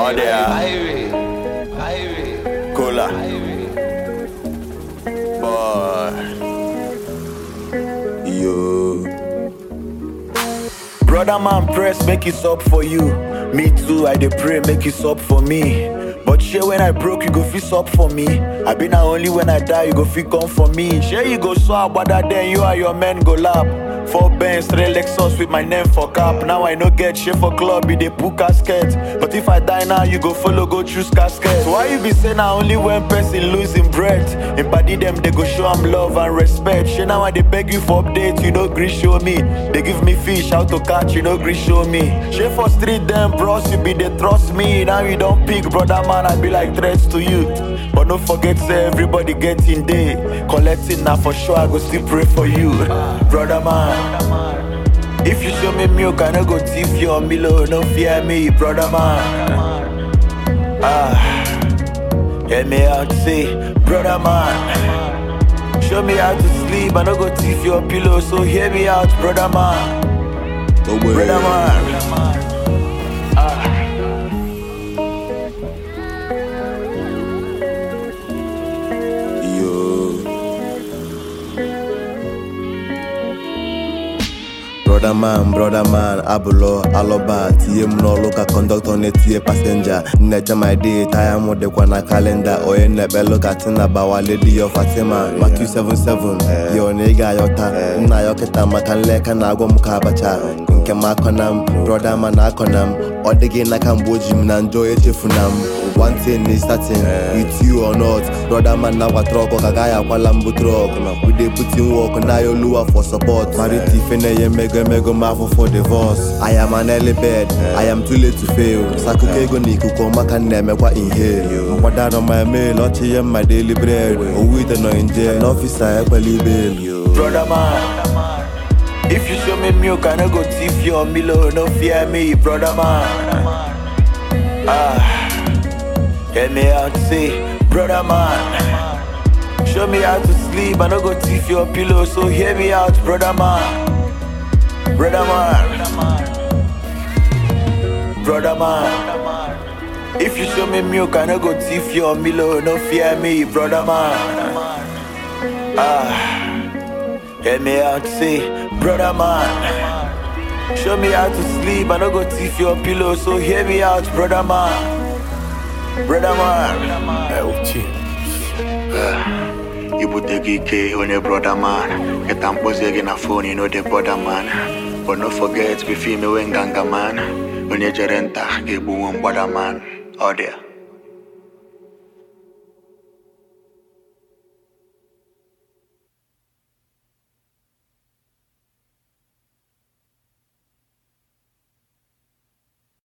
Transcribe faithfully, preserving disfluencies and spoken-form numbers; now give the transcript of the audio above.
Oh, there. Highway, highway, Cola. highway. Boy. Yo. Brother man, press, make it up for you. Me too, I dey pray, make it up for me. But share when I broke, you go fix up for me. I been now only when I die, you go fit come for me. Share you go swap, but that then you and your men go lap. Four Benz, three Lexus with my name for cap. Now I no get shit for club, be the pool casket. But if I die now, you go follow, go choose casket. So why you be saying now only when person losing breath? In body them, they go show them love and respect. Shit now I they beg you for update, you know gree show me. They give me fish, how to catch, you know gree show me. Shit for street them, bros, you be they trust me. Now you don't pick, brother man, I be like threats to you. But don't forget, say everybody getting day. Collecting now for sure, I go still pray for you. Brother man, if you show me milk, I no go thief your Milo. No fear me, brother man. Ah, hear me out, say, brother man. Show me how to sleep, I no go thief your pillow. So hear me out, brother man. Brother man. Ah. Brother man, brother man, abulo, aloba, tiye mno loka conductor ne tiye passenger. Necha my day, tire mo de kwa na calendar. Oye nebe loka tina bawa lady yo Fatima. Maku seven seven, yo nega yota. Na yoketa makanleka na agwa mukabacha. Nke makonam, brother man akonam. Odege na kamboji mna enjoy chefunam. One thing is certain, with you or not. Brother man na wa truck, kagaya kwa lambu truck. We dey put in work, na yo lure for support. Mariti fene ye mega mega mafo for divorce. I am an early bed, I am too late to fail. Sakukego ni kukoma kan neme kwa inhale. Mwadad on my mail, ochi yem my daily bread. Owite no in jail, officer equally bail. Brother man, if you show me milk, I no go thief your Milo. No fear me, brother man. Ah. Hear me out, say, brother man. Show me how to sleep, I no go thief your pillow. So hear me out, brother man. Brother man. Brother man. If you show me milk, I no go thief your Milo. No fear me, brother man. Ah, hear me out, say, brother man. Show me how to sleep, I no go thief your pillow. So hear me out, brother man. Brother man, you put the geek on your brother man. Get them posing a phone, you know the brother man. But don't forget, we feel me when ganga man. When you gerenta, give one brother man. Out there.